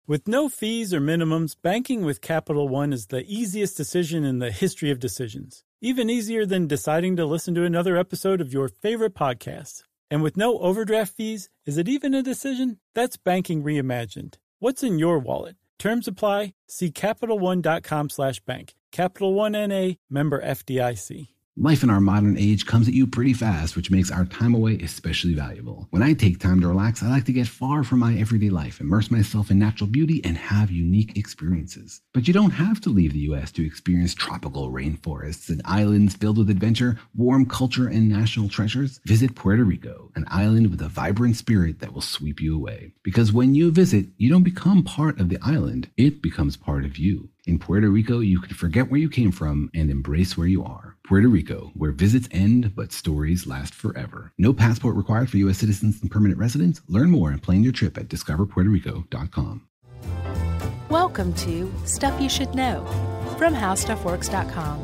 With no fees or minimums, banking with Capital One is the easiest decision in the history of decisions. Even easier than deciding to listen to another episode of your favorite podcast. And with no overdraft fees, is it even a decision? That's banking reimagined. What's in your wallet? Terms apply. See CapitalOne.com/bank. Capital One N.A., member FDIC. Life in our modern age comes at you pretty fast, which makes our time away especially valuable. When I take time to relax, I like to get far from my everyday life, immerse myself in natural beauty, and have unique experiences. But you don't have to leave the U.S. to experience tropical rainforests and islands filled with adventure, warm culture, and national treasures. Visit Puerto Rico, an island with a vibrant spirit that will sweep you away. Because when you visit, you don't become part of the island, it becomes part of you. In Puerto Rico, you can forget where you came from and embrace where you are. Puerto Rico, where visits end, but stories last forever. No passport required for U.S. citizens and permanent residents. Learn more and plan your trip at discoverpuertorico.com. Welcome to Stuff You Should Know from HowStuffWorks.com.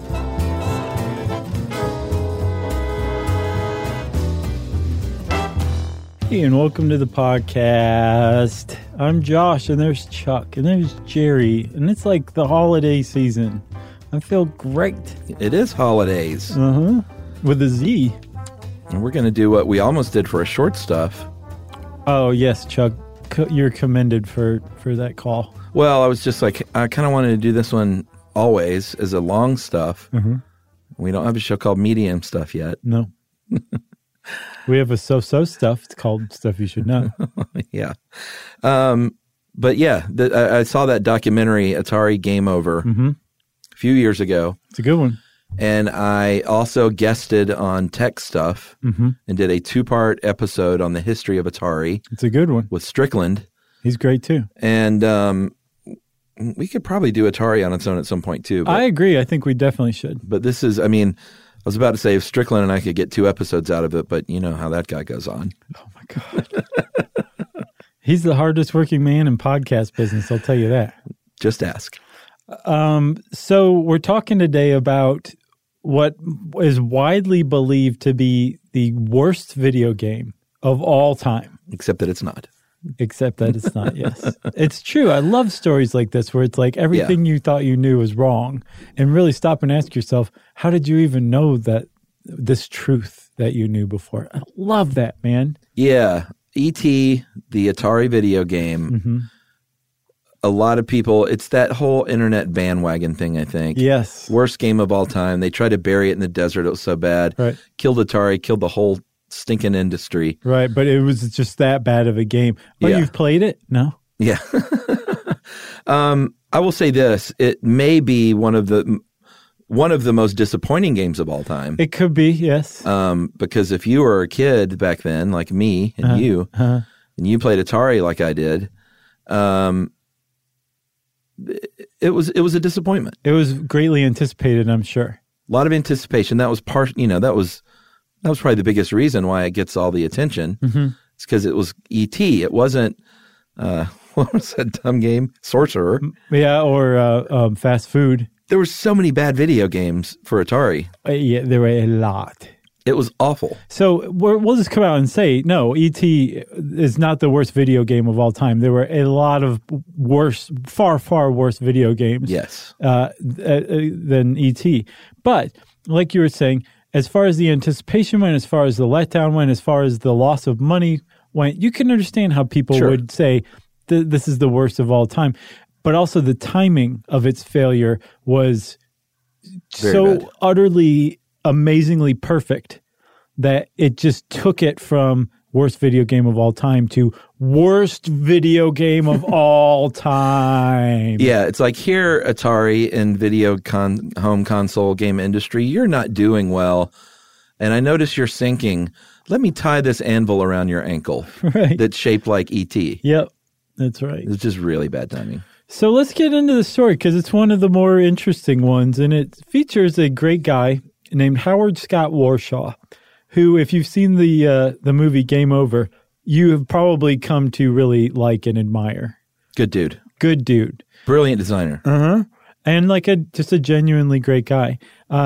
Hey, and welcome to the podcast. I'm Josh, and there's Chuck, and there's Jerry, and it's like the holiday season. I feel great. It is holidays. With a Z. And we're going to do what we almost did for a short stuff. Oh, yes, Chuck. You're commended for that call. Well, I was just like, I kind of wanted to do this one always as a long stuff. We don't have a show called Medium Stuff yet. No. We have a so-so stuff. It's called Stuff You Should Know. Yeah. But yeah, I saw that documentary, Atari Game Over, a few years ago. It's a good one. And I also guested on Tech Stuff and did a 2-part episode on the history of Atari. It's a good one. With Strickland. He's great too. And we could probably do Atari on its own at some point too. I agree. I think we definitely should. But this is, I mean, I was about to say if Strickland and I could get 2 episodes out of it, but you know how that guy goes on. Oh my God. He's the hardest working man in podcast business, I'll tell you that. Just ask. So we're talking today about what is widely believed to be the worst video game of all time. Except that it's not. Except that it's not, yes. It's true. I love stories like this where it's like everything you thought you knew was wrong. And really stop and ask yourself, how did you even know that this truth that you knew before? I love that, man. Yeah. E.T., the Atari video game, a lot of people, it's that whole internet bandwagon thing, I think. Yes. Worst game of all time. They tried to bury it in the desert. It was so bad. Right. Killed Atari, killed the whole stinking industry. Right, but it was just that bad of a game. But you've played it? No? Yeah. I will say this. It may be one of the most disappointing games of all time. It could be, yes. Because if you were a kid back then, like me and you, and you played Atari like I did, it was a disappointment. It was greatly anticipated, I'm sure. A lot of anticipation. That was that was probably the biggest reason why it gets all the attention. It's because it was E.T. It wasn't, what was that dumb game? Sorcerer. Yeah, or Fast Food. There were so many bad video games for Atari. Yeah, there were a lot. It was awful. So we'll just come out and say, no, E.T. is not the worst video game of all time. There were a lot of worse, far, far worse video games than E.T. But like you were saying, as far as the anticipation went, as far as the letdown went, as far as the loss of money went, you can understand how people would say this is the worst of all time. But also the timing of its failure was so utterly, amazingly perfect that it just took it from worst video game of all time to worst video game of all time. Yeah, it's like here, Atari and video home console game industry, you're not doing well. And I notice you're sinking. Let me tie this anvil around your ankle that's shaped like E.T. Yep, that's right. It's just really bad timing. So let's get into the story because it's one of the more interesting ones, and it features a great guy named Howard Scott Warshaw, who, if you've seen the movie Game Over, you have probably come to really like and admire. Good dude. Good dude. Brilliant designer. And like just a genuinely great guy.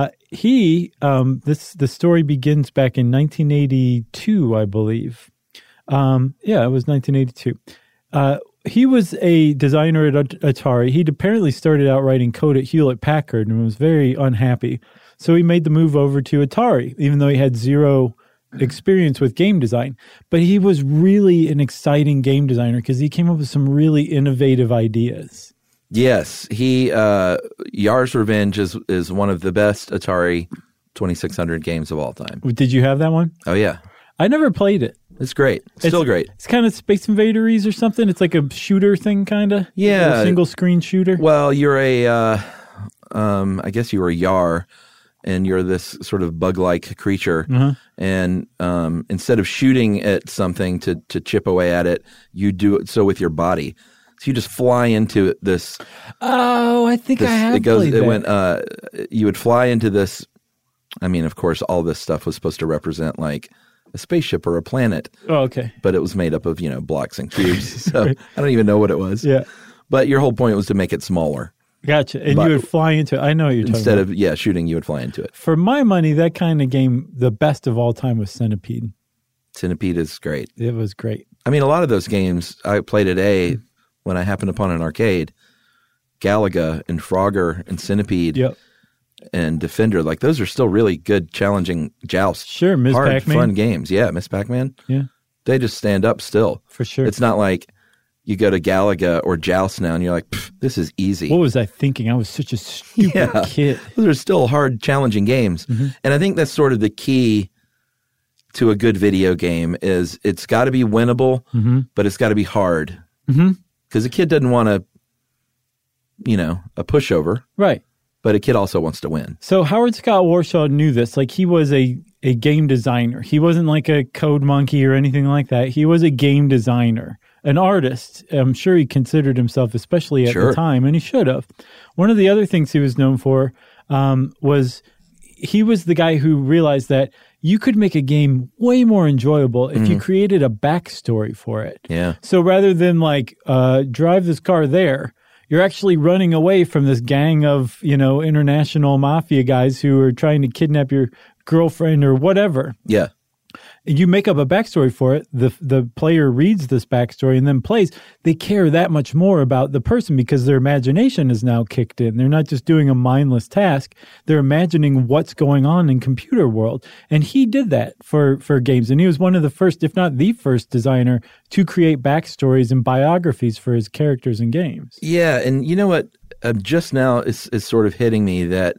The story begins back in 1982, I believe. It was 1982. he was a designer at Atari. He'd apparently started out writing code at Hewlett-Packard and was very unhappy. So he made the move over to Atari, even though he had zero experience with game design. But he was really an exciting game designer because he came up with some really innovative ideas. Yes, Yar's Revenge is one of the best Atari 2600 games of all time. Did you have that one? Oh, yeah. I never played it. It's great. Still great. It's kind of Space Invaders or something. It's like a shooter thing, kind of. Yeah. A single screen shooter. Well, you're I guess you were Yar, and you're this sort of bug-like creature. Uh-huh. And instead of shooting at something to chip away at it, you do it so with your body. So you just fly into this. Oh, I think I have played that. You would fly into this. I mean, of course, all this stuff was supposed to represent like a spaceship or a planet. Oh, okay. But it was made up of, blocks and cubes. So right. I don't even know what it was. Yeah. But your whole point was to make it smaller. Gotcha. And you would fly into it. I know what you're talking about. Instead of, shooting, you would fly into it. For my money, that kind of game, the best of all time was Centipede. Centipede is great. It was great. I mean, a lot of those games I played at when I happened upon an arcade. Galaga and Frogger and Centipede. Yep. And Defender, like those are still really good, challenging jousts. Sure, Ms. Hard, Pac-Man. fun games. Yeah, Ms. Pac-Man. Yeah. They just stand up still. For sure. It's not like you go to Galaga or Joust now and you're like, this is easy. What was I thinking? I was such a stupid kid. Those are still hard, challenging games. Mm-hmm. And I think that's sort of the key to a good video game is it's got to be winnable, but it's got to be hard. Because a kid doesn't want a pushover. Right. But a kid also wants to win. So Howard Scott Warshaw knew this. Like he was a game designer. He wasn't like a code monkey or anything like that. He was a game designer, an artist. I'm sure he considered himself, especially at the time, and he should have. One of the other things he was known for was he was the guy who realized that you could make a game way more enjoyable if you created a backstory for it. Yeah. So rather than like drive this car there, you're actually running away from this gang of, international mafia guys who are trying to kidnap your girlfriend or whatever. Yeah. You make up a backstory for it. The player reads this backstory and then plays. They care that much more about the person because their imagination is now kicked in. They're not just doing a mindless task. They're imagining what's going on in computer world. And he did that for games. And he was one of the first, if not the first designer to create backstories and biographies for his characters in games. Yeah. And you know what? Just now is sort of hitting me that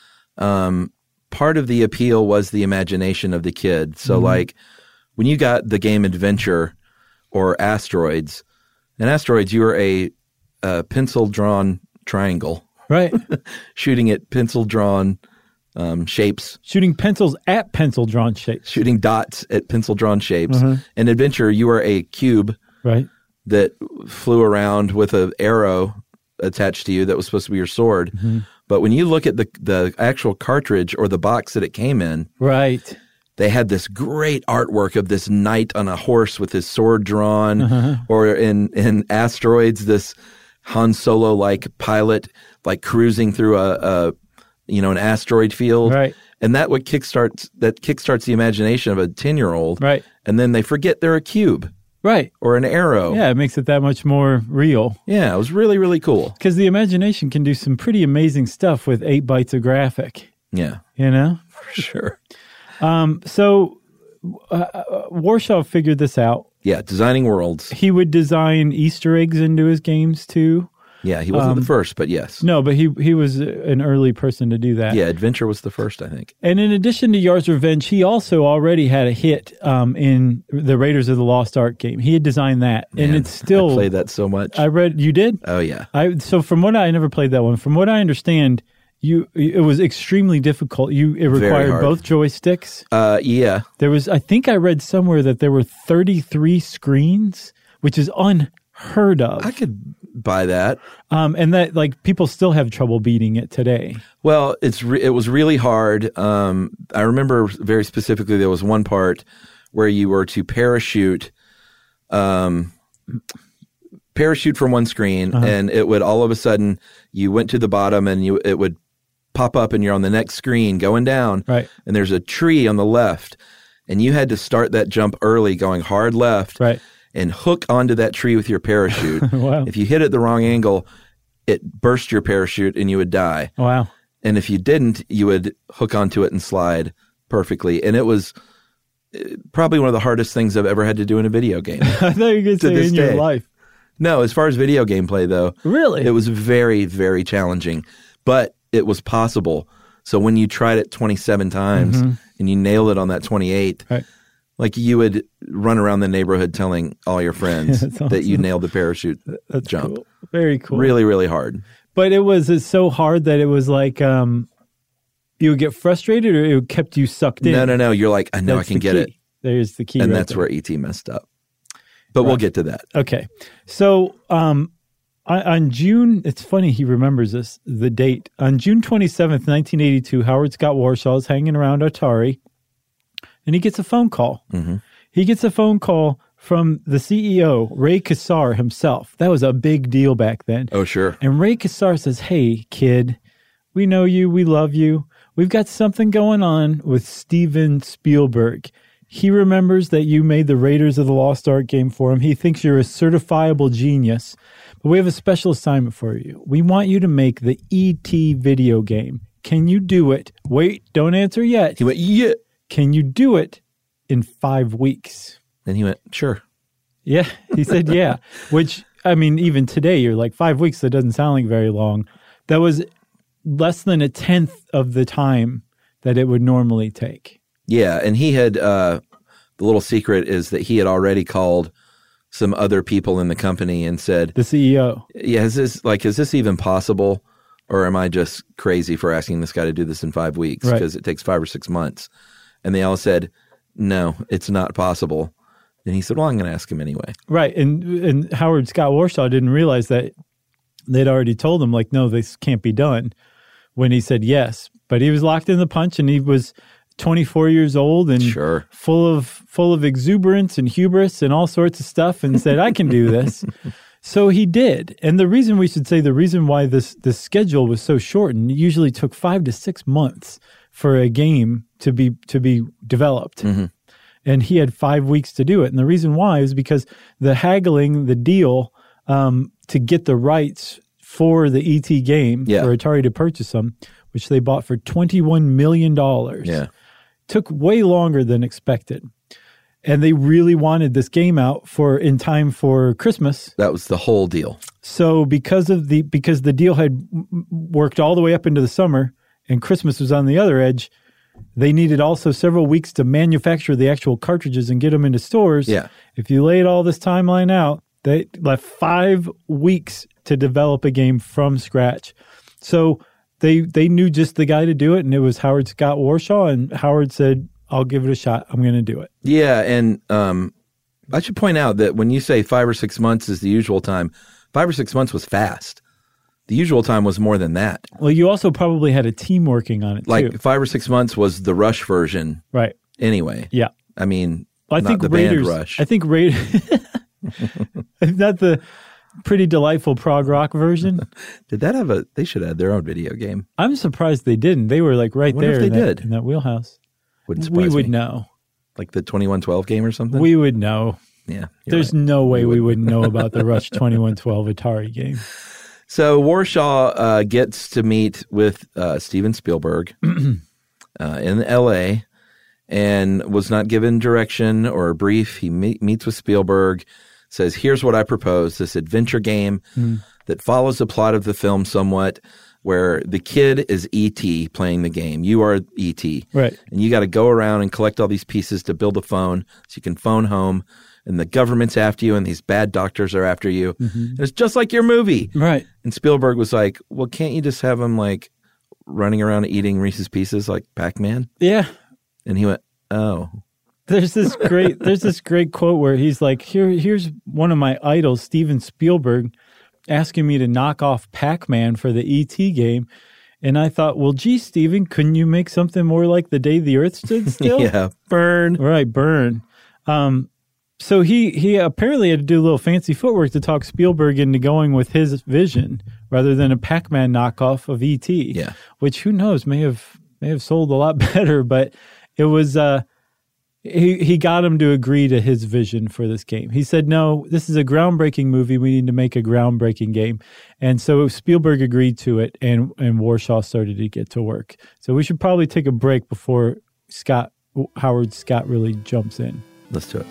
part of the appeal was the imagination of the kid. So like when you got the game Adventure or Asteroids, in Asteroids you were a pencil-drawn triangle. Right. Shooting at pencil-drawn shapes. Shooting pencils at pencil-drawn shapes. Shooting dots at pencil-drawn shapes. In Adventure you were a cube that flew around with an arrow attached to you that was supposed to be your sword. But when you look at the actual cartridge or the box that it came in, they had this great artwork of this knight on a horse with his sword drawn, or in Asteroids, this Han Solo-like pilot like cruising through an asteroid field. And that kickstarts the imagination of a 10-year-old. And then they forget they're a cube. Or an arrow. Yeah, it makes it that much more real. Yeah, it was really, really cool. Because the imagination can do some pretty amazing stuff with 8 bytes of graphic. Yeah. For sure. So Warshaw figured this out. Yeah, designing worlds. He would design Easter eggs into his games too. Yeah, he wasn't the first, but yes. No, but he was an early person to do that. Yeah, Adventure was the first, I think. And in addition to Yar's Revenge, he also already had a hit in the Raiders of the Lost Ark game. He had designed that, and it's still... I played that so much. You did? Oh, yeah. So from what I never played that one. From what I understand, it was extremely difficult. It required both joysticks. Yeah. I think I read somewhere that there were 33 screens, which is unheard of. I could buy that. And that like people still have trouble beating it today. Well, it was really hard. I remember very specifically there was one part where you were to parachute from one screen, and it would all of a sudden you went to the bottom and it would pop up and you're on the next screen going down. Right. And there's a tree on the left, and you had to start that jump early, going hard left. Right. and hook onto that tree with your parachute. Wow. If you hit it the wrong angle, it burst your parachute and you would die. Wow. And if you didn't, you would hook onto it and slide perfectly. And it was probably one of the hardest things I've ever had to do in a video game. I thought you were going to say in your life. No, as far as video gameplay, though. Really? It was very, very challenging. But it was possible. So when you tried it 27 times and you nailed it on that 28th, right. like you would run around the neighborhood telling all your friends awesome. that you nailed the parachute That's jump. Cool. Very cool. Really, really hard. But it's so hard that it was like you would get frustrated, or it kept you sucked in? No. You're like, I know I can get it. There's the key. And right that's there. where E.T. messed up. But we'll get to that. Okay. So on June, it's funny he remembers this, the date. On June 27th, 1982, Howard Scott Warshaw is hanging around Atari, and he gets a phone call. Mm-hmm. He gets a phone call from the CEO, Ray Kassar himself. That was a big deal back then. Oh, sure. And Ray Kassar says, hey, kid, we know you. We love you. We've got something going on with Steven Spielberg. He remembers that you made the Raiders of the Lost Ark game for him. He thinks you're a certifiable genius. But we have a special assignment for you. We want you to make the E.T. video game. Can you do it? Wait, don't answer yet. He went, yeah. Can you do it in 5 weeks? And he went, sure. Yeah, he said, yeah. Which, I mean, even today, you're like, 5 weeks, that doesn't sound like very long. That was less than a tenth of the time that it would normally take. Yeah, and he had, the little secret is that he had already called some other people in the company and said, the CEO. Yeah, is this even possible? Or am I just crazy for asking this guy to do this in 5 weeks? Because it takes 5 or 6 months. And they all said, no, it's not possible. And he said, well, I'm going to ask him anyway. Right. And Howard Scott Warshaw didn't realize that they'd already told him, like, no, this can't be done, when he said yes. But he was locked in the punch, and he was 24 years old and sure. full of exuberance and hubris and all sorts of stuff, and said, I can do this. So he did. And the reason why this schedule was so shortened, it usually took 5 to 6 months for a game to be developed. Mm-hmm. And he had 5 weeks to do it. And the reason why is because the haggling, the deal to get the rights for the E.T. game, for Atari to purchase them, which they bought for $21 million, took way longer than expected. And they really wanted this game out in time for Christmas. That was the whole deal. So because the deal had worked all the way up into the summer and Christmas was on the other edge, they needed also several weeks to manufacture the actual cartridges and get them into stores. Yeah. If you laid all this timeline out, they left 5 weeks to develop a game from scratch. So they knew just the guy to do it, and it was Howard Scott Warshaw, and Howard said, I'll give it a shot. I'm going to do it. Yeah, and I should point out that when you say 5 or 6 months is the usual time, 5 or 6 months was fast. The usual time was more than that. Well, you also probably had a team working on it, like too. 5 or 6 months was the Rush version. Right. Anyway. Yeah. I mean, I not think the Raiders, band Rush. I think Raiders, not the pretty delightful prog rock version. Did that have they should have their own video game. I'm surprised they didn't. They were like right there in that wheelhouse. Wouldn't surprise we would me. know. Like the 2112 game or something? We would know. Yeah. There's no way we wouldn't know about the Rush 2112 Atari game. So Warshaw gets to meet with Steven Spielberg in L.A. and was not given direction or a brief. He meets with Spielberg, says, here's what I propose, this adventure game that follows the plot of the film somewhat, where the kid is E.T. playing the game. You are E.T. Right. And you got to go around and collect all these pieces to build a phone so you can phone home. And the government's after you, and these bad doctors are after you. Mm-hmm. And it's just like your movie. Right. And Spielberg was like, well, can't you just have him like running around eating Reese's Pieces like Pac-Man? Yeah. And he went, oh. There's this great quote where he's like, here's one of my idols, Steven Spielberg, asking me to knock off Pac-Man for the E.T. game. And I thought, well, gee, Steven, couldn't you make something more like The Day the Earth Stood Still? Yeah, burn. Right, burn. So he apparently had to do a little fancy footwork to talk Spielberg into going with his vision rather than a Pac-Man knockoff of E.T. Yeah. Which, who knows, may have sold a lot better. But it was He got him to agree to his vision for this game. He said, no, this is a groundbreaking movie. We need to make a groundbreaking game. And so Spielberg agreed to it, and Warshaw started to get to work. So we should probably take a break before Howard Scott really jumps in. Let's do it.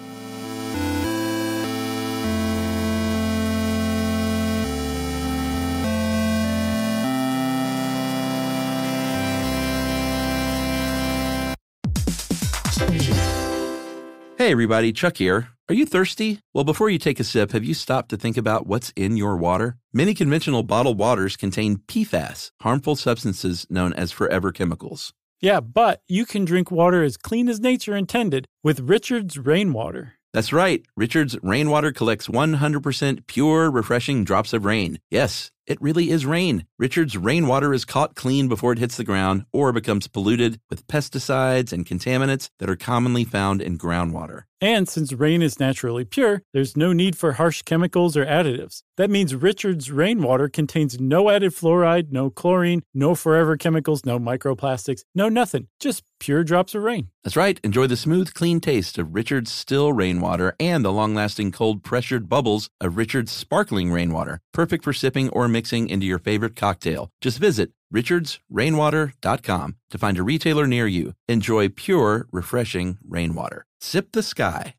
Hey everybody, Chuck here. Are you thirsty? Well, before you take a sip, have you stopped to think about what's in your water? Many conventional bottled waters contain PFAS, harmful substances known as forever chemicals. Yeah, but you can drink water as clean as nature intended with Richard's Rainwater. That's right. Richard's Rainwater collects 100% pure, refreshing drops of rain. Yes, it really is rain. Richard's Rainwater is caught clean before it hits the ground or becomes polluted with pesticides and contaminants that are commonly found in groundwater. And since rain is naturally pure, there's no need for harsh chemicals or additives. That means Richard's Rainwater contains no added fluoride, no chlorine, no forever chemicals, no microplastics, no nothing. Just pure drops of rain. That's right. Enjoy the smooth, clean taste of Richard's still rainwater and the long-lasting cold pressured bubbles of Richard's sparkling rainwater. Perfect for sipping or mixing into your favorite cocktail. Just visit richardsrainwater.com to find a retailer near you. Enjoy pure, refreshing rainwater. Sip the sky.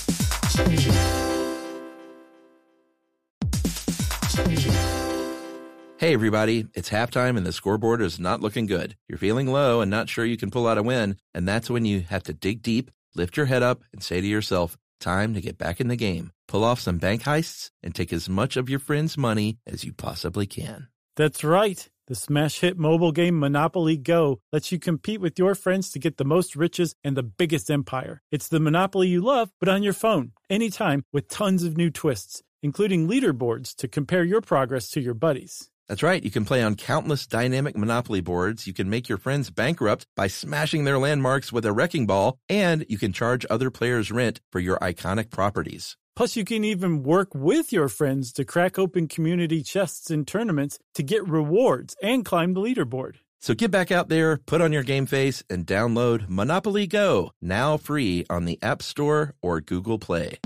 Hey everybody, it's halftime and the scoreboard is not looking good. You're feeling low and not sure you can pull out a win, and that's when you have to dig deep, lift your head up, and say to yourself, time to get back in the game. Pull off some bank heists and take as much of your friends' money as you possibly can. That's right. The smash hit mobile game Monopoly Go lets you compete with your friends to get the most riches and the biggest empire. It's the Monopoly you love, but on your phone, anytime, with tons of new twists, including leaderboards to compare your progress to your buddies. That's right. You can play on countless dynamic Monopoly boards. You can make your friends bankrupt by smashing their landmarks with a wrecking ball, and you can charge other players rent for your iconic properties. Plus, you can even work with your friends to crack open community chests in tournaments to get rewards and climb the leaderboard. So get back out there, put on your game face, and download Monopoly Go, now free on the App Store or Google Play.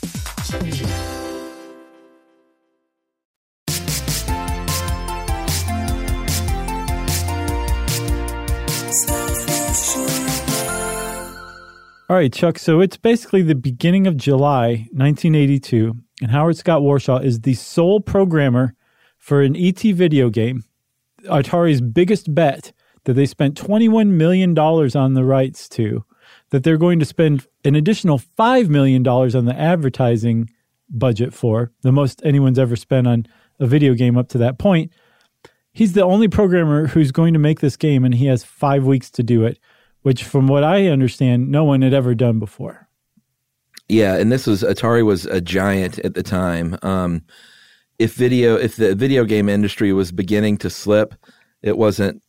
All right, Chuck, so it's basically the beginning of July 1982, and Howard Scott Warshaw is the sole programmer for an ET video game, Atari's biggest bet that they spent $21 million on the rights to, that they're going to spend an additional $5 million on the advertising budget for, the most anyone's ever spent on a video game up to that point. He's the only programmer who's going to make this game, and he has 5 weeks to do it, which from what I understand, no one had ever done before. Yeah, and Atari was a giant at the time. If the video game industry was beginning to slip, it wasn't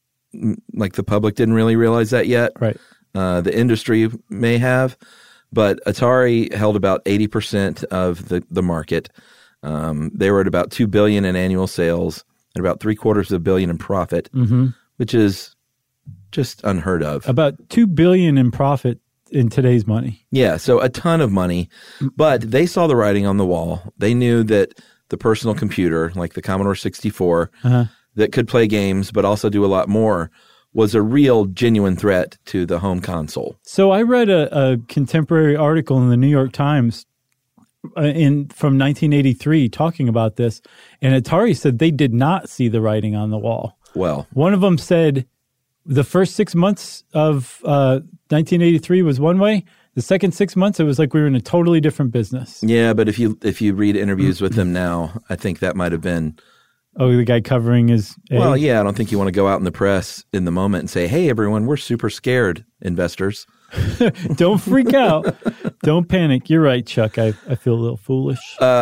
like the public didn't really realize that yet. Right. The industry may have, but Atari held about 80% of the market. They were at about $2 billion in annual sales and about $750 million in profit, which is just unheard of. About $2 billion in profit in today's money. Yeah, so a ton of money. But they saw the writing on the wall. They knew that the personal computer, like the Commodore 64, that could play games but also do a lot more, was a real, genuine threat to the home console. So I read a contemporary article in the New York Times from 1983 talking about this, and Atari said they did not see the writing on the wall. Well, one of them said the first 6 months of 1983 was one way. The second 6 months, it was like we were in a totally different business. Yeah, but if you read interviews with them now, I think that might have been... Oh, the guy covering his... Well, yeah, I don't think you want to go out in the press in the moment and say, hey, everyone, we're super scared, investors. Don't freak out. Don't panic. You're right, Chuck. I feel a little foolish.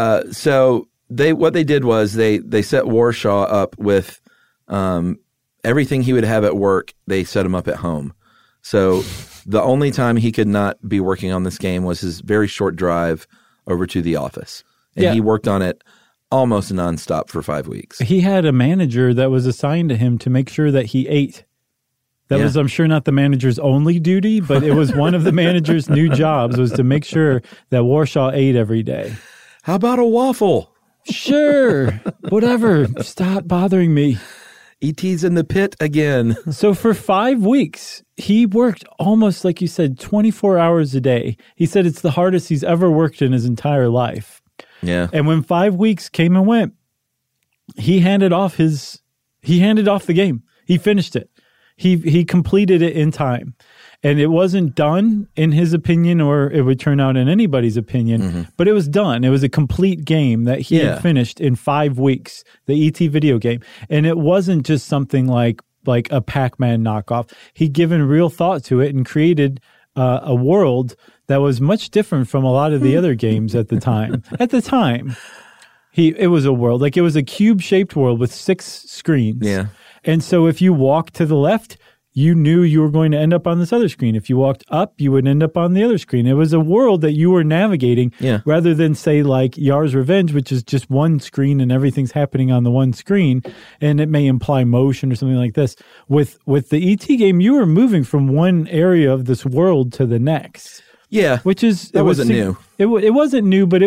So what they did was they set Warshaw up with... everything he would have at work, they set him up at home. So the only time he could not be working on this game was his very short drive over to the office. And he worked on it almost nonstop for 5 weeks. He had a manager that was assigned to him to make sure that he ate. That was, I'm sure, not the manager's only duty, but it was one of the manager's new jobs was to make sure that Warshaw ate every day. How about a waffle? Sure. Whatever. Stop bothering me. E.T.'s in the pit again. So for 5 weeks, he worked almost, like you said, 24 hours a day. He said it's the hardest he's ever worked in his entire life. Yeah. And when 5 weeks came and went, he handed off the game. He finished it. He completed it in time. And it wasn't done in his opinion, or it would turn out in anybody's opinion, but it was done. It was a complete game that he had finished in 5 weeks, the E.T. video game. And it wasn't just something like a Pac-Man knockoff. He'd given real thought to it and created a world that was much different from a lot of the other games at the time. At the time, it was a world, like it was a cube-shaped world with 6 screens. Yeah. And so if you walked to the left, you knew you were going to end up on this other screen. If you walked up, you would end up on the other screen. It was a world that you were navigating rather than, say, like Yar's Revenge, which is just one screen and everything's happening on the one screen, and it may imply motion or something like this. With the E.T. game, you were moving from one area of this world to the next. Yeah, which is that wasn't new. It wasn't new, but it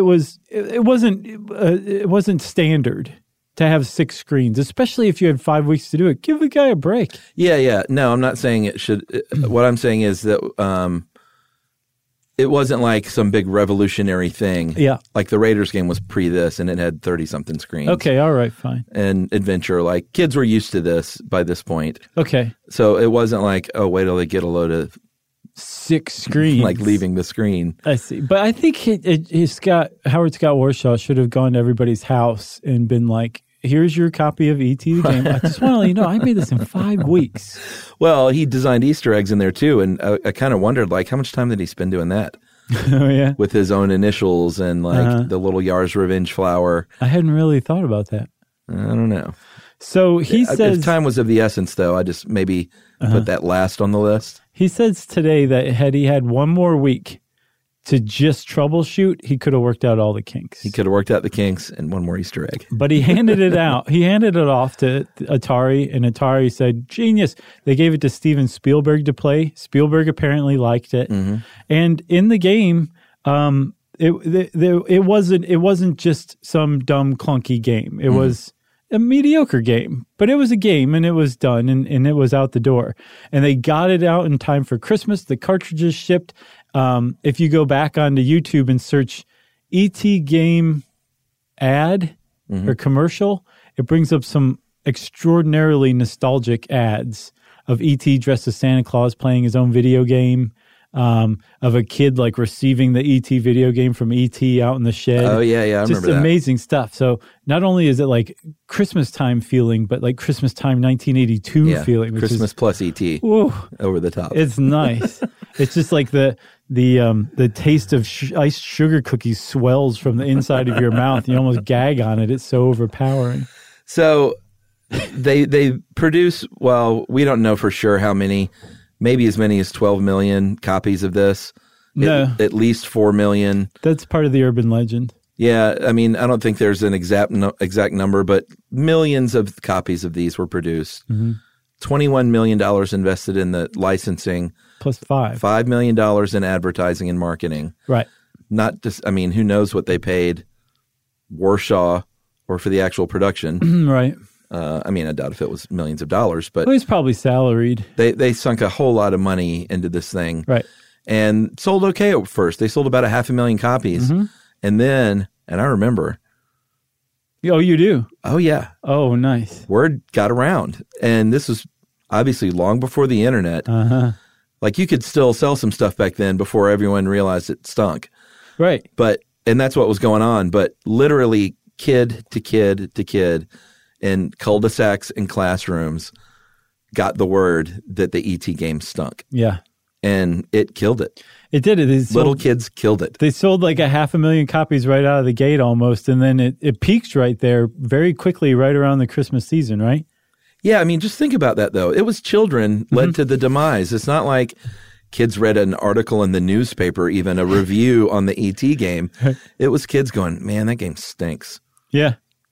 wasn't standard to have 6 screens, especially if you had 5 weeks to do it. Give the guy a break. Yeah. No, I'm not saying it should. What I'm saying is that it wasn't like some big revolutionary thing. Yeah. Like the Raiders game was pre this, and it had 30-something screens. Okay, all right, fine. And Adventure, like kids were used to this by this point. Okay. So it wasn't like, oh, wait till they get a load of 6 screens. Like leaving the screen. I see. But I think Howard Scott Warshaw should have gone to everybody's house and been like, here's your copy of E.T. the game. I just want to let you know, I made this in 5 weeks. Well, he designed Easter eggs in there too. And I kind of wondered, like, how much time did he spend doing that? Oh, yeah. With his own initials and like the little Yar's Revenge flower. I hadn't really thought about that. I don't know. So he says... If time was of the essence, though, I just maybe put that last on the list. He says today that had he had one more week to just troubleshoot, he could have worked out all the kinks. He could have worked out the kinks and one more Easter egg. But he handed it out. He handed it off to Atari, and Atari said, genius. They gave it to Steven Spielberg to play. Spielberg apparently liked it. Mm-hmm. And in the game, it wasn't just some dumb, clunky game. It was a mediocre game, but it was a game, and it was done, and it was out the door. And they got it out in time for Christmas. The cartridges shipped. If you go back onto YouTube and search E.T. game ad or commercial, it brings up some extraordinarily nostalgic ads of E.T. dressed as Santa Claus playing his own video game, of a kid like receiving the E.T. video game from E.T. out in the shed. Oh, yeah, I remember that. Just amazing stuff. So not only is it like Christmas time feeling, but like Christmas time 1982 feeling. Which Christmas is, plus E.T. Whoa, over the top. It's nice. It's just like the taste of iced sugar cookies swells from the inside of your mouth. You almost gag on it. It's so overpowering. So they produce, well, we don't know for sure how many, maybe as many as 12 million copies of this. No. At least 4 million. That's part of the urban legend. Yeah, I mean, I don't think there's an exact number, but millions of copies of these were produced. Mm-hmm. $21 million invested in the licensing. Plus $5 million in advertising and marketing. Right. Not just, I mean, who knows what they paid Warshaw or for the actual production. Right. I mean, I doubt if it was millions of dollars, but... Well, he's probably salaried. They sunk a whole lot of money into this thing. Right. And sold okay at first. They sold about 500,000 copies. Mm-hmm. And then, and I remember... Oh, you do? Oh, yeah. Oh, nice. Word got around. And this was obviously long before the internet. Uh-huh. Like, you could still sell some stuff back then before everyone realized it stunk. Right. And that's what was going on. But literally, kid to kid to kid in cul-de-sacs and classrooms got the word that the E.T. game stunk. Yeah. And it killed it. It did it. Little kids killed it. They sold like 500,000 copies right out of the gate almost, and then it peaked right there very quickly right around the Christmas season, right? Yeah, I mean, just think about that, though. It was children led to the demise. It's not like kids read an article in the newspaper, even a review on the E.T. game. It was kids going, man, that game stinks. Yeah.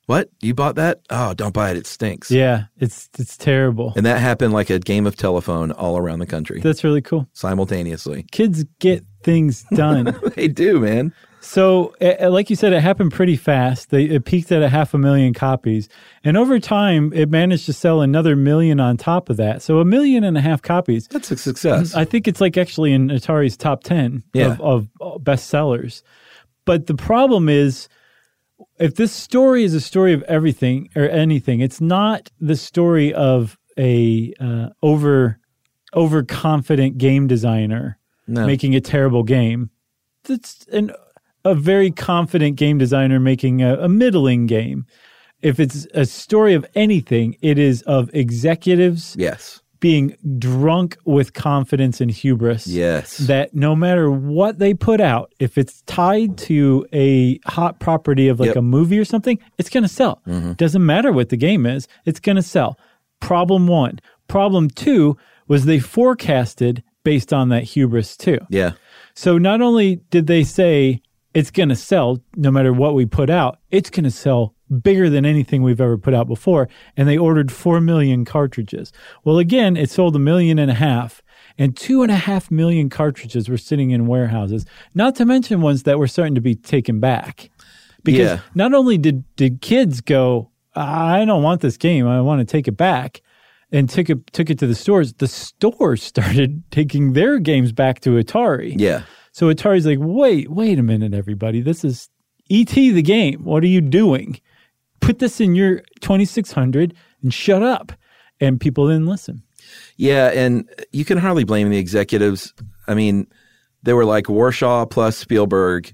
What? You bought that? Oh, don't buy it. It stinks. Yeah, it's terrible. And that happened like a game of telephone all around the country. That's really cool. Simultaneously. Kids get things done. They do, man. So, like you said, it happened pretty fast. It peaked at 500,000 copies. And over time, it managed to sell another 1 million on top of that. So 1.5 million copies. That's a success. I think it's like actually in Atari's top 10 of bestsellers. But the problem is, if this story is a story of everything or anything, it's not the story of a overconfident game designer making a terrible game. It's a very confident game designer making a middling game. If it's a story of anything, it is of executives being drunk with confidence and hubris. Yes. That no matter what they put out, if it's tied to a hot property of like a movie or something, it's going to sell. Mm-hmm. Doesn't matter what the game is, it's going to sell. Problem one. Problem two was they forecasted based on that hubris too. Yeah. So not only did they say it's going to sell no matter what we put out, it's going to sell bigger than anything we've ever put out before. And they ordered 4 million cartridges. Well, again, it sold 1.5 million, and 2.5 million cartridges were sitting in warehouses, not to mention ones that were starting to be taken back. Because not only did kids go, I don't want this game, I want to take it back, and took it to the stores started taking their games back to Atari. Yeah. So Atari's like, wait a minute, everybody. This is E.T. the game. What are you doing? Put this in your 2600 and shut up. And people didn't listen. Yeah, and you can hardly blame the executives. I mean, they were like, Warsaw plus Spielberg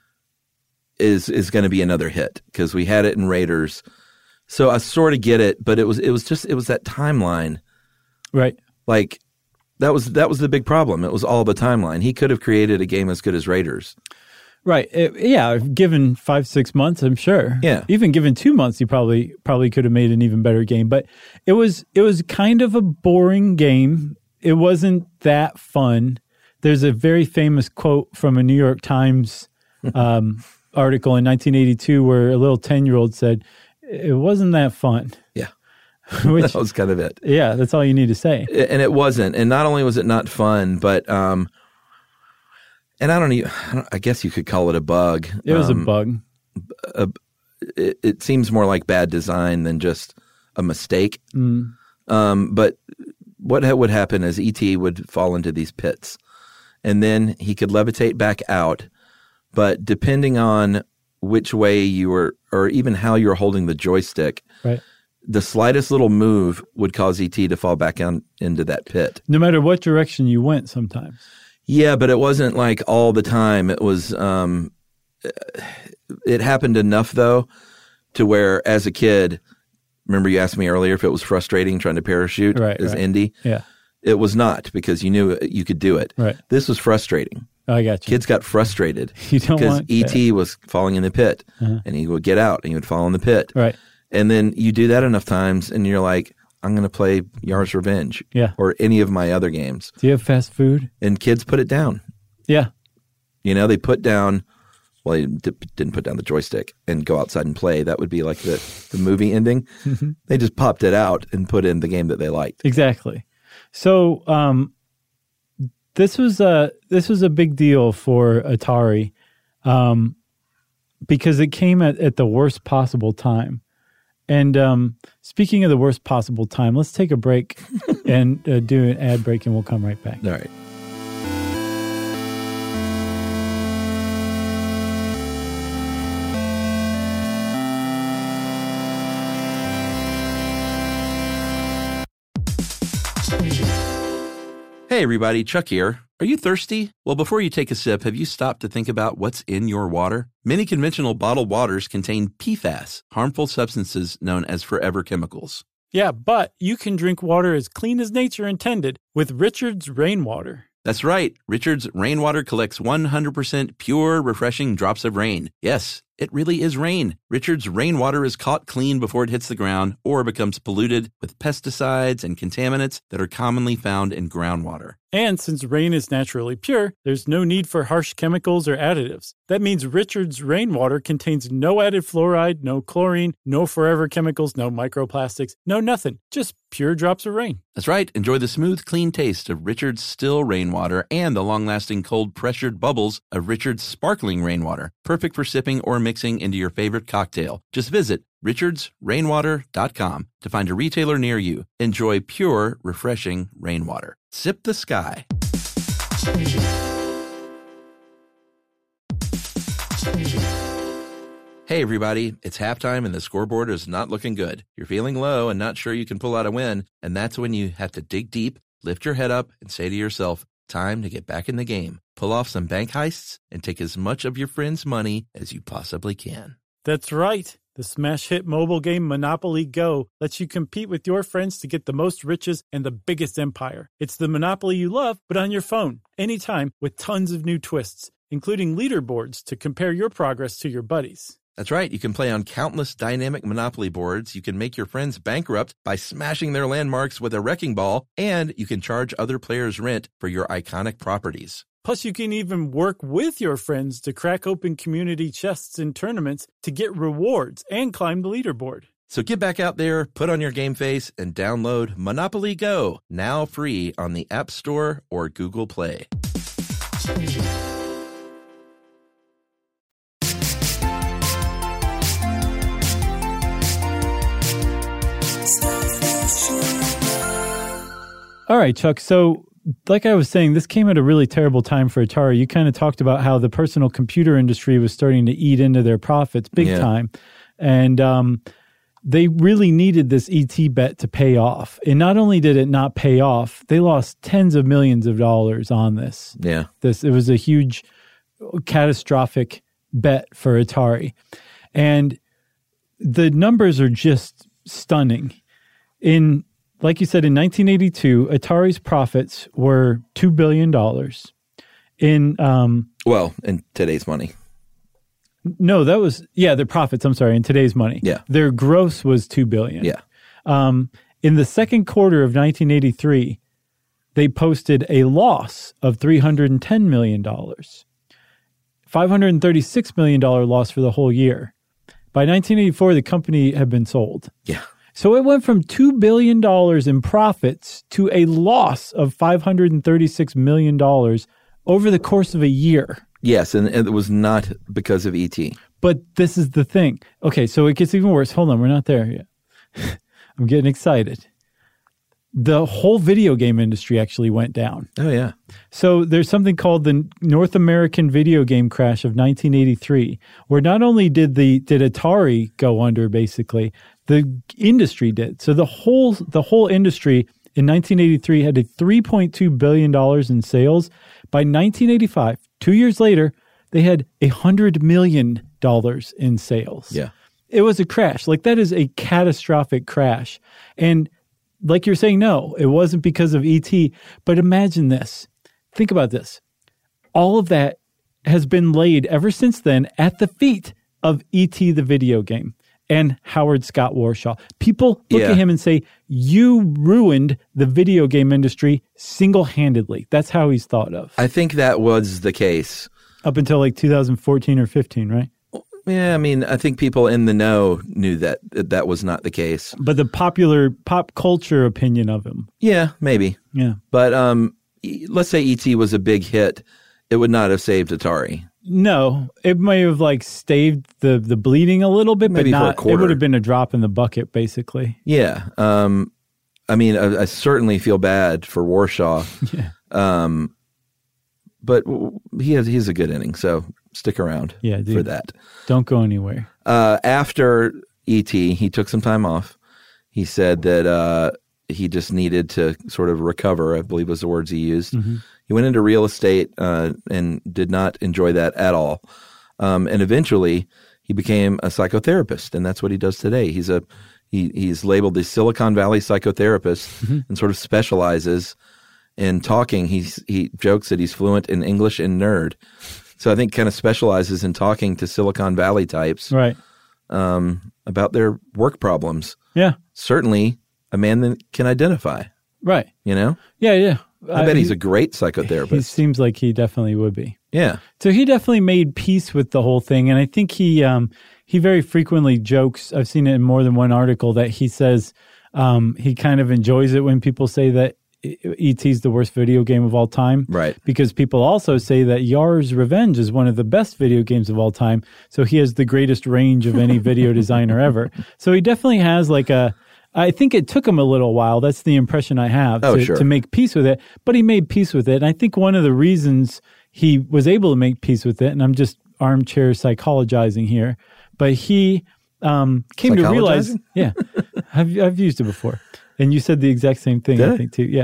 is going to be another hit because we had it in Raiders. So I sort of get it, but it was that timeline. Right. Like that was the big problem. It was all the timeline. He could have created a game as good as Raiders. Right. Given 5-6 months, I'm sure. Yeah. Even given 2 months, he probably could have made an even better game. But it was kind of a boring game. It wasn't that fun. There's a very famous quote from a New York Times article in 1982 where a little 10-year-old said, "It wasn't that fun." Yeah. Which, that was kind of it. Yeah, that's all you need to say. And it wasn't. And not only was it not fun, but and I guess you could call it a bug. It was a bug. It seems more like bad design than just a mistake. But what would happen is E.T. would fall into these pits, and then he could levitate back out. But depending on which way you were, or even how you were holding the joystick, right, the slightest little move would cause E.T. to fall back into that pit. No matter what direction you went sometimes. Yeah, but it wasn't like all the time. It was, it happened enough though to where as a kid, remember you asked me earlier if it was frustrating trying to parachute as Indy? Yeah. It was not because you knew you could do it. Right. This was frustrating. Oh, I got you. Kids got frustrated because E.T. was falling in the pit and he would get out and he would fall in the pit. Right. And then you do that enough times and you're like, I'm going to play Yar's Revenge or any of my other games. Do you have fast food? And kids put it down. Yeah. You know, they put down, well, they didn't put down the joystick and go outside and play. That would be like the movie ending. They just popped it out and put in the game that they liked. Exactly. So this was a big deal for Atari because it came at the worst possible time. And speaking of the worst possible time, let's take a break and do an ad break, and we'll come right back. All right. Hey everybody, Chuck here. Are you thirsty? Well, before you take a sip, have you stopped to think about what's in your water? Many conventional bottled waters contain PFAS, harmful substances known as forever chemicals. Yeah, but you can drink water as clean as nature intended with Richard's Rainwater. That's right. Richard's Rainwater collects 100% pure, refreshing drops of rain. Yes, it really is rain. Richard's rainwater is caught clean before it hits the ground or becomes polluted with pesticides and contaminants that are commonly found in groundwater. And since rain is naturally pure, there's no need for harsh chemicals or additives. That means Richard's rainwater contains no added fluoride, no chlorine, no forever chemicals, no microplastics, no nothing. Just pure drops of rain. That's right. Enjoy the smooth, clean taste of Richard's still rainwater and the long-lasting cold pressured bubbles of Richard's sparkling rainwater. Perfect for sipping or mixing into your favorite cocktail. Just visit richardsrainwater.com to find a retailer near you. Enjoy pure, refreshing rainwater. Sip the sky. Hey everybody, it's halftime and the scoreboard is not looking good. You're feeling low and not sure you can pull out a win, and that's when you have to dig deep, lift your head up, and say to yourself, time to get back in the game. Pull off some bank heists and take as much of your friends' money as you possibly can. That's right. The smash hit mobile game Monopoly Go lets you compete with your friends to get the most riches and the biggest empire. It's the Monopoly you love, but on your phone, anytime, with tons of new twists, including leaderboards to compare your progress to your buddies. That's right. You can play on countless dynamic Monopoly boards. You can make your friends bankrupt by smashing their landmarks with a wrecking ball, and you can charge other players rent for your iconic properties. Plus, you can even work with your friends to crack open community chests in tournaments to get rewards and climb the leaderboard. So get back out there, put on your game face, and download Monopoly Go, now free on the App Store or Google Play. All right, Chuck. So like I was saying, this came at a really terrible time for Atari. You kind of talked about how the personal computer industry was starting to eat into their profits big time. And they really needed this ET bet to pay off. And not only did it not pay off, they lost tens of millions of dollars on this. Yeah. It was a huge, catastrophic bet for Atari. And the numbers are just stunning. Like you said, in 1982, Atari's profits were $2 billion. In today's money. No, that was, their profits, I'm sorry, in today's money. Yeah. Their gross was $2 billion. Yeah. In the second quarter of 1983, they posted a loss of $310 million. $536 million loss for the whole year. By 1984, the company had been sold. Yeah. So it went from $2 billion in profits to a loss of $536 million over the course of a year. Yes, and it was not because of ET. But this is the thing. Okay, so it gets even worse. Hold on, we're not there yet. I'm getting excited. The whole video game industry actually went down. Oh, yeah. So there's something called the North American video game crash of 1983, where not only did Atari go under, basically, the industry did. So the whole industry in 1983 had a $3.2 billion in sales. By 1985, 2 years later, they had $100 million in sales. Yeah. It was a crash. Like, that is a catastrophic crash. And like you're saying, no, it wasn't because of ET. But imagine this. Think about this. All of that has been laid ever since then at the feet of ET the video game and Howard Scott Warshaw. People look at him and say, you ruined the video game industry single-handedly. That's how he's thought of. I think that was the case. Up until like 2014 or 15, right? Yeah, I mean, I think people in the know knew that was not the case. But the popular pop culture opinion of him. Yeah, maybe. Yeah. But let's say E.T. was a big hit. It would not have saved Atari. No, it may have like staved the bleeding a little bit, maybe but not. For a quarter. It would have been a drop in the bucket, basically. Yeah. I mean, I certainly feel bad for Warshaw. Yeah. But he has a good inning, so stick around for that. Don't go anywhere. After E.T., he took some time off. He said that he just needed to sort of recover, I believe was the words he used. Mm-hmm. He went into real estate and did not enjoy that at all. And eventually, he became a psychotherapist, and that's what he does today. He's labeled the Silicon Valley psychotherapist and sort of specializes in talking. He jokes that he's fluent in English and nerd. So I think kind of specializes in talking to Silicon Valley types, right, about their work problems. Yeah, certainly a man that can identify. Right. You know? Yeah. I bet he's a great psychotherapist. He seems like he definitely would be. Yeah. So he definitely made peace with the whole thing, and I think he very frequently jokes. I've seen it in more than one article that he says he kind of enjoys it when people say that E.T.'s the worst video game of all time. Right. Because people also say that Yar's Revenge is one of the best video games of all time. So he has the greatest range of any video designer ever. So he definitely has I think it took him a little while. That's the impression I have to make peace with it. But he made peace with it. And I think one of the reasons he was able to make peace with it, and I'm just armchair psychologizing here, but he came to realize, yeah, I've used it before. And you said the exact same thing, I think, too. Yeah.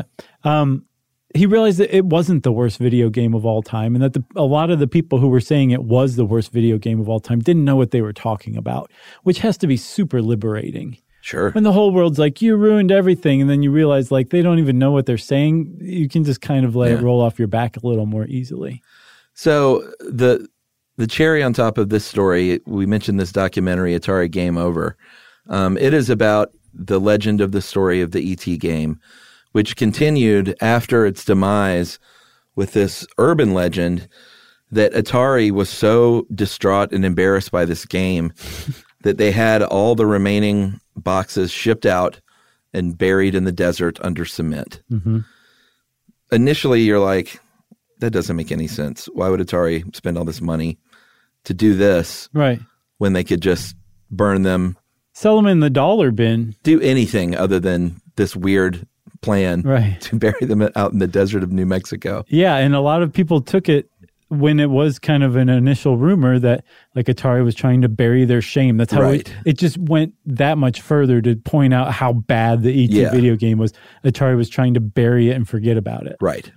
He realized that it wasn't the worst video game of all time, and that a lot of the people who were saying it was the worst video game of all time didn't know what they were talking about, which has to be super liberating. Sure. When the whole world's like, you ruined everything, and then you realize like they don't even know what they're saying, you can just kind of let it roll off your back a little more easily. So the cherry on top of this story, we mentioned this documentary, Atari Game Over. It is about the legend of the story of the E.T. game, which continued after its demise with this urban legend that Atari was so distraught and embarrassed by this game that they had all the remaining boxes shipped out and buried in the desert under cement. Mm-hmm. Initially, you're like, that doesn't make any sense. Why would Atari spend all this money to do this when they could just burn them? Sell them in the dollar bin. Do anything other than this weird plan to bury them out in the desert of New Mexico. Yeah, and a lot of people took it when it was kind of an initial rumor that like Atari was trying to bury their shame. That's how it just went that much further to point out how bad the E.T. video game was. Atari was trying to bury it and forget about it. Right.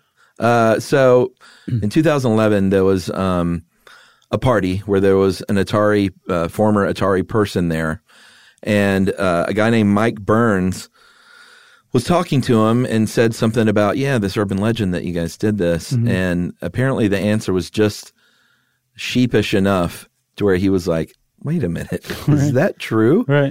So in 2011, there was a party where there was an former Atari person there. And a guy named Mike Burns was talking to him and said something about, this urban legend that you guys did this. Mm-hmm. And apparently the answer was just sheepish enough to where he was like, wait a minute, is that true? Right.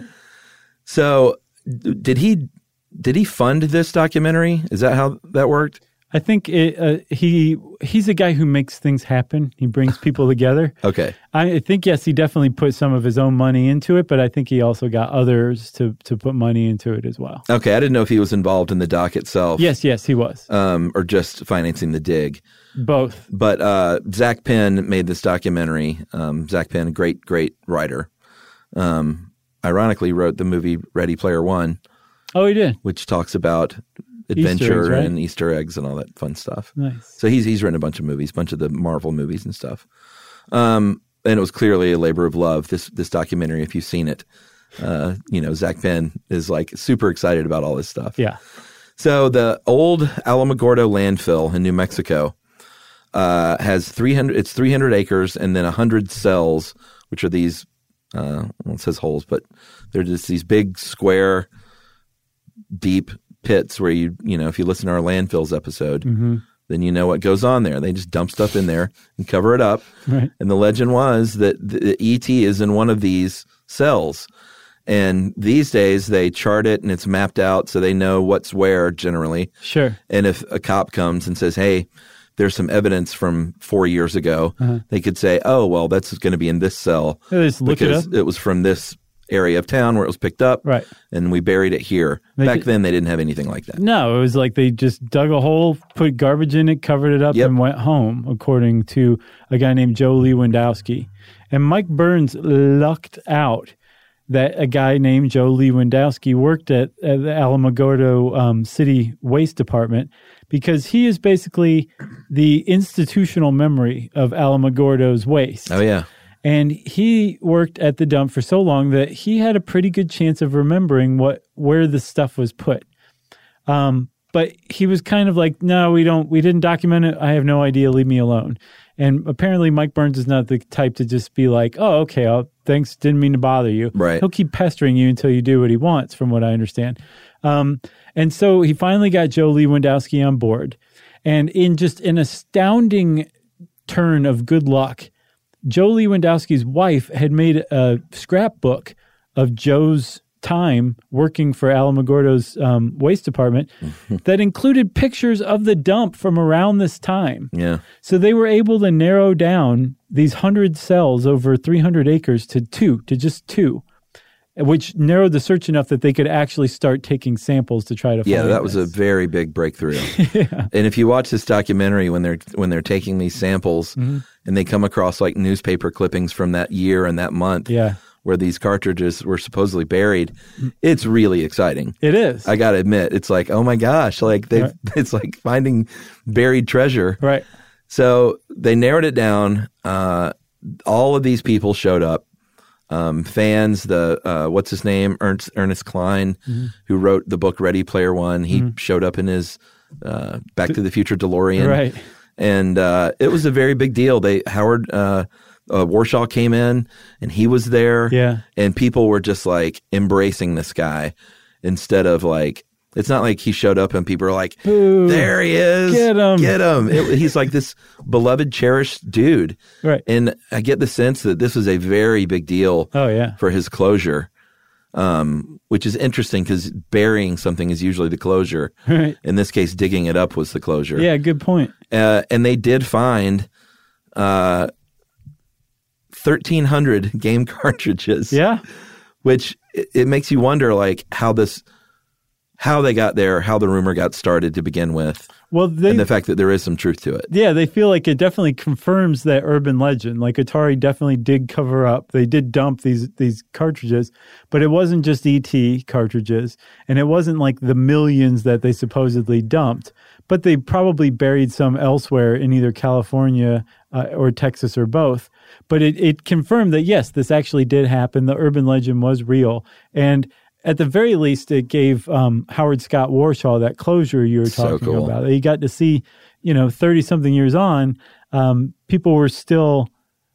So did he fund this documentary? Is that how that worked? I think he's a guy who makes things happen. He brings people together. Okay. I think, yes, he definitely put some of his own money into it, but I think he also got others to put money into it as well. Okay. I didn't know if he was involved in the doc itself. Yes, he was. Or just financing the dig. Both. But Zach Penn made this documentary. Zach Penn, great writer. Ironically wrote the movie Ready Player One. Oh, he did? Which talks about adventure and Easter eggs and all that fun stuff. Nice. So he's written a bunch of movies, a bunch of the Marvel movies and stuff. And it was clearly a labor of love, this documentary, if you've seen it. Zach Penn is like super excited about all this stuff. Yeah. So the old Alamogordo landfill in New Mexico has 300 acres and then 100 cells, which are these, it says holes, but they're just these big square, deep pits where if you listen to our landfills episode, then you know what goes on there. They just dump stuff in there and cover it up. Right. And the legend was that the E.T. is in one of these cells. And these days they chart it and it's mapped out so they know what's where generally. Sure. And if a cop comes and says, hey, there's some evidence from 4 years ago, they could say, oh, well, that's going to be in this cell. Just look it up. It was from this area of town where it was picked up, and we buried it here. Back then, they didn't have anything like that. No, it was like they just dug a hole, put garbage in it, covered it up, and went home, according to a guy named Joe Lewandowski. And Mike Burns lucked out that a guy named Joe Lewandowski worked at the Alamogordo City Waste Department, because he is basically the institutional memory of Alamogordo's waste. Oh, yeah. And he worked at the dump for so long that he had a pretty good chance of remembering where the stuff was put. But he was kind of like, no, we didn't document it. I have no idea. Leave me alone. And apparently Mike Burns is not the type to just be like, oh, okay, thanks. Didn't mean to bother you. Right. He'll keep pestering you until you do what he wants, from what I understand. And so he finally got Joe Lewandowski on board. And in just an astounding turn of good luck. Joe Lewandowski's wife had made a scrapbook of Joe's time working for Alamogordo's waste department that included pictures of the dump from around this time. Yeah. So they were able to narrow down these 100 cells over 300 acres to just two, which narrowed the search enough that they could actually start taking samples to try to find that was a very big breakthrough. Yeah. And if you watch this documentary when they're taking these samples and they come across like newspaper clippings from that year and that month where these cartridges were supposedly buried, it's really exciting. It is. I got to admit, it's like, oh my gosh, like it's like finding buried treasure. Right. So they narrowed it down. All of these people showed up. Fans, what's his name? Ernest Cline, who wrote the book Ready Player One. He showed up in his Back to the Future DeLorean. Right. And it was a very big deal. Howard Warshaw came in and he was there. Yeah. And people were just like embracing this guy instead of like, it's not like he showed up and people are like, "Ooh, there he is. Get him. Get him." He's like this beloved, cherished dude. Right. And I get the sense that this was a very big deal for his closure, which is interesting because burying something is usually the closure. Right. In this case, digging it up was the closure. Yeah, good point. And they did find 1,300 game cartridges. Yeah. Which it makes you wonder, like, how they got there, how the rumor got started to begin with. Well, and the fact that there is some truth to it. Yeah, they feel like it definitely confirms that urban legend. Like Atari definitely did cover up. They did dump these cartridges, but it wasn't just ET cartridges, and it wasn't like the millions that they supposedly dumped. But they probably buried some elsewhere in either California or Texas or both. But it confirmed that, yes, this actually did happen. The urban legend was real. And at the very least, it gave Howard Scott Warshaw that closure you were talking about. He got to see, 30-something years on, people were still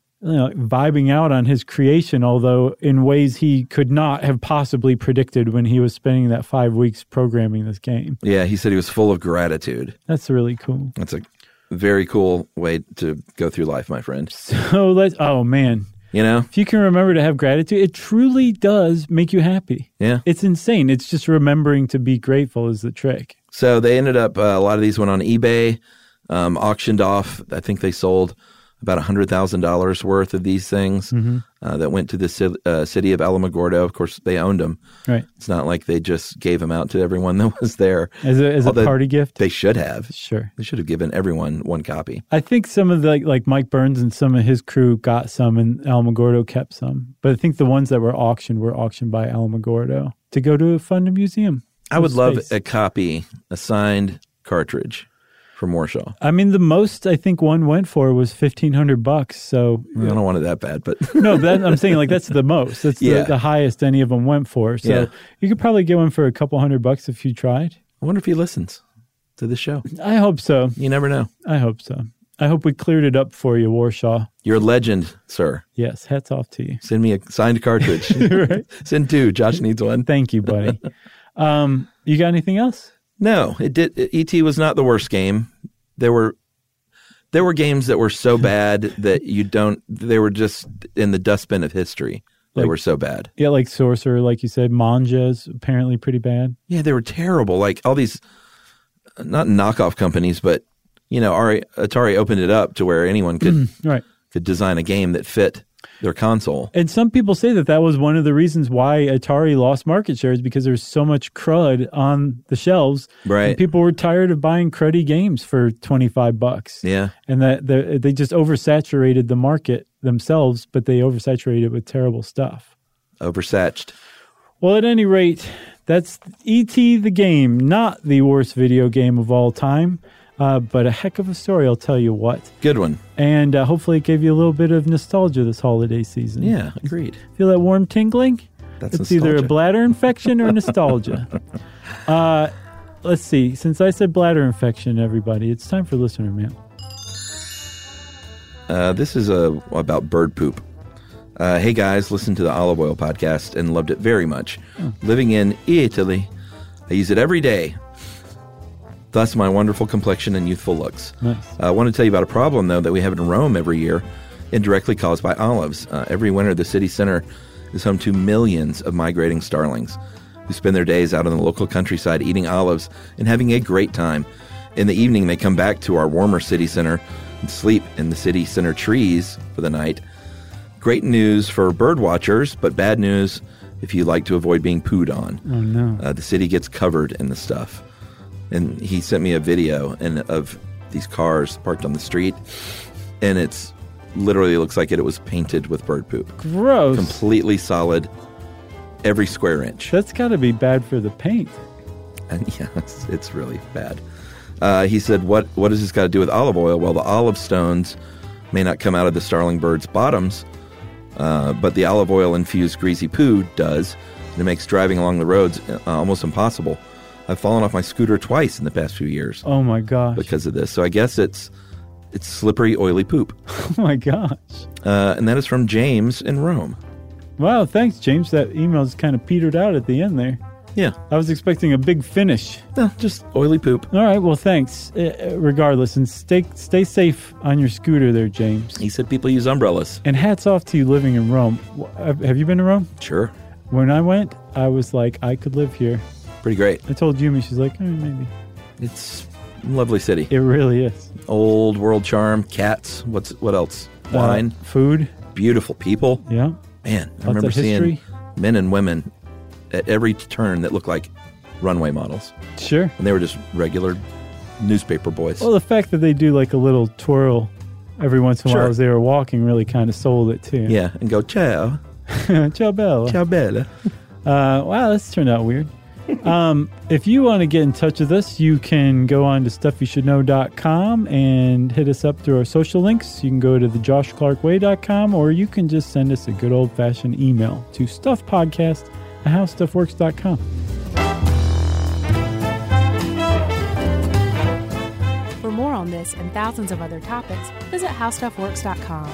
vibing out on his creation, although in ways he could not have possibly predicted when he was spending that 5 weeks programming this game. Yeah, he said he was full of gratitude. That's really cool. That's a very cool way to go through life, my friend. So oh man. If you can remember to have gratitude, it truly does make you happy. Yeah. It's insane. It's just remembering to be grateful is the trick. So they ended up, a lot of these went on eBay, auctioned off. I think they sold about $100,000 worth of these things that went to the city of Alamogordo. Of course, they owned them. Right. It's not like they just gave them out to everyone that was there. As a party gift? They should have. Sure. They should have given everyone one copy. I think some of the, like Mike Burns and some of his crew got some and Alamogordo kept some. But I think the ones that were auctioned by Alamogordo to go to fund a museum. I would love a copy, a signed cartridge from Warshaw. I mean, the most I think one went for was $1,500. So I don't want it that bad, but no, I'm saying like that's the most. That's the highest any of them went for. So you could probably get one for a couple $100 if you tried. I wonder if he listens to the show. I hope so. You never know. I hope so. I hope we cleared it up for you, Warshaw. You're a legend, sir. Yes, hats off to you. Send me a signed cartridge. Right. Send two. Josh needs one. Thank you, buddy. You got anything else? No, it did. E.T. was not the worst game. There were games that were so bad that they were just in the dustbin of history. They were so bad. Yeah, like Sorcerer, like you said. Manja is apparently pretty bad. Yeah, they were terrible. Like all these, not knockoff companies, but Atari opened it up to where anyone could design a game that fit their console. And some people say that was one of the reasons why Atari lost market shares, because there's so much crud on the shelves. Right. And people were tired of buying cruddy games for $25. Yeah. And that they just oversaturated the market themselves, but they oversaturated it with terrible stuff. Oversatched. Well, at any rate, that's E.T. the game, not the worst video game of all time. But a heck of a story, I'll tell you what. Good one. And hopefully it gave you a little bit of nostalgia this holiday season. Yeah, agreed. Feel that warm tingling? That's it's nostalgia. Either a bladder infection or nostalgia. Let's see. Since I said bladder infection, everybody, it's time for listener mail. This is about bird poop. Hey guys, listen to the Olive Oil podcast and loved it very much. Living in Italy, I use it every day. thus my wonderful complexion and youthful looks. Nice. I want to tell you about a problem, though, that we have in Rome every year, indirectly caused by olives. Every winter, the city center is home to millions of migrating starlings who spend their days out in the local countryside eating olives and having a great time. In the evening, they come back to our warmer city center and sleep in the city center trees for the night. Great news for bird watchers, but bad news if you like to avoid being pooed on. Oh, no. The city gets covered in the stuff. And he sent me a video of these cars parked on the street, and it's literally looks like it was painted with bird poop. Gross. Completely solid, every square inch. That's got to be bad for the paint. And yeah, it's really bad. He said, what does this got to do with olive oil? Well, the olive stones may not come out of the starling bird's bottoms, but the olive oil-infused greasy poo does, and it makes driving along the roads almost impossible. I've fallen off my scooter twice in the past few years. Oh, my gosh. Because of this. So I guess it's slippery, oily poop. Oh, my gosh. And that is from James in Rome. Wow, thanks, James. That email's kind of petered out at the end there. Yeah. I was expecting a big finish. No, just oily poop. All right, well, thanks. Regardless, and stay safe on your scooter there, James. He said people use umbrellas. And hats off to you living in Rome. Have you been to Rome? Sure. When I went, I was like, I could live here. Pretty great. I told Yumi, she's like, maybe. It's a lovely city. It really is. Old world charm, cats. What else? Wine. Food. Beautiful people. Yeah. Man, I remember seeing men and women at every turn that looked like runway models. Sure. And they were just regular newspaper boys. Well, the fact that they do like a little twirl every once in a while as they were walking really kind of sold it too. Yeah, and go, ciao. Ciao, Bella. Ciao, Bella. Wow, this turned out weird. If you want to get in touch with us, you can go on to stuffyoushouldknow.com and hit us up through our social links. You can go to thejoshclarkway.com, or you can just send us a good old-fashioned email to stuffpodcast@howstuffworks.com. For more on this and thousands of other topics, visit howstuffworks.com.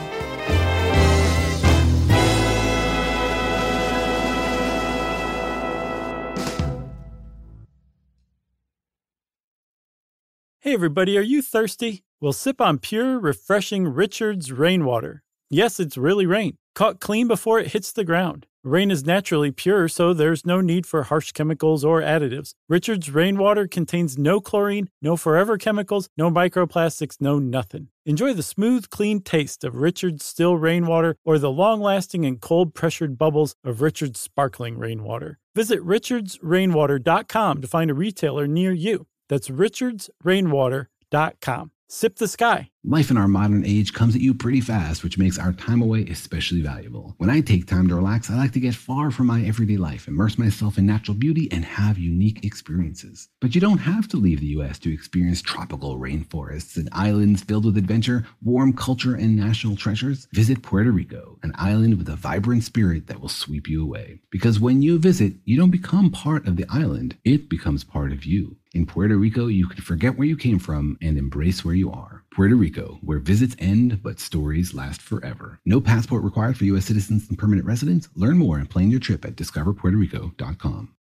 Hey everybody, are you thirsty? Well, sip on pure, refreshing Richard's Rainwater. Yes, it's really rain, caught clean before it hits the ground. Rain is naturally pure, so there's no need for harsh chemicals or additives. Richard's Rainwater contains no chlorine, no forever chemicals, no microplastics, no nothing. Enjoy the smooth, clean taste of Richard's Still Rainwater or the long-lasting and cold-pressured bubbles of Richard's Sparkling Rainwater. Visit richardsrainwater.com to find a retailer near you. That's richardsrainwater.com. Sip the sky. Life in our modern age comes at you pretty fast, which makes our time away especially valuable. When I take time to relax, I like to get far from my everyday life, immerse myself in natural beauty, and have unique experiences. But you don't have to leave the U.S. to experience tropical rainforests and islands filled with adventure, warm culture, and national treasures. Visit Puerto Rico, an island with a vibrant spirit that will sweep you away. Because when you visit, you don't become part of the island, it becomes part of you. In Puerto Rico, you can forget where you came from and embrace where you are. Puerto Rico, where visits end but stories last forever. No passport required for U.S. citizens and permanent residents. Learn more and plan your trip at discoverpuertorico.com.